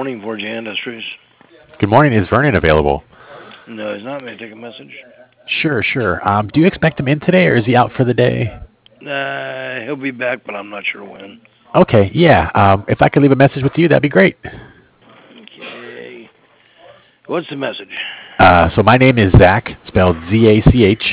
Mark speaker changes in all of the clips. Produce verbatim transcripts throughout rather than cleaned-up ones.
Speaker 1: morning, Forge Industries.
Speaker 2: Good morning. Is Vernon available?
Speaker 1: No, he's not. May I take a message?
Speaker 2: Sure, sure. Um, do you expect him in today, or is he out for the day?
Speaker 1: Uh, he'll be back, but I'm not sure when.
Speaker 2: Okay, yeah. Um, if I could leave a message with you, that'd be great.
Speaker 1: Okay. What's the message?
Speaker 2: Uh, so my name is Zach, spelled Z A C H,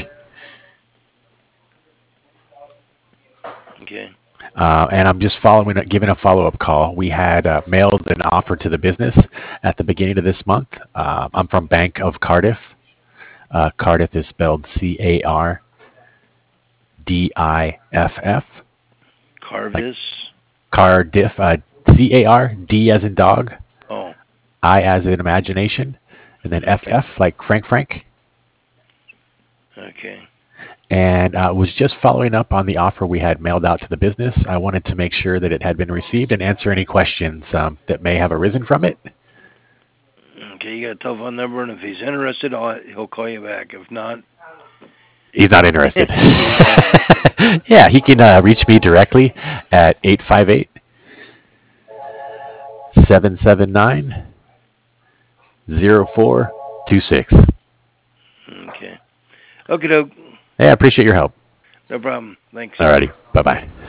Speaker 1: Okay.
Speaker 2: uh, and I'm just following, giving a follow-up call. We had uh, mailed an offer to the business at the beginning of this month. Uh, I'm from Bank of Cardiff. Uh, Cardiff is spelled C A R D I F F, like
Speaker 1: Carvis.
Speaker 2: Cardiff, uh, C A R D as in dog,
Speaker 1: Oh,
Speaker 2: I as in imagination, and then F
Speaker 1: okay.
Speaker 2: F like Frank Frank.
Speaker 1: Okay.
Speaker 2: And uh, was just following up on the offer we had mailed out to the business. I wanted to make sure that it had been received and answer any questions um, that may have arisen from it.
Speaker 1: Okay, you got a telephone number, and if he's interested, I'll, he'll call you back. If not,
Speaker 2: He's not interested.
Speaker 1: he's not interested.
Speaker 2: Yeah, he can uh, reach me directly at eight five eight, seven seven nine, zero four two six.
Speaker 1: Okay. Okay, doke.
Speaker 2: Hey, I appreciate your help.
Speaker 1: No problem. Thanks.
Speaker 2: Alrighty. Bye bye.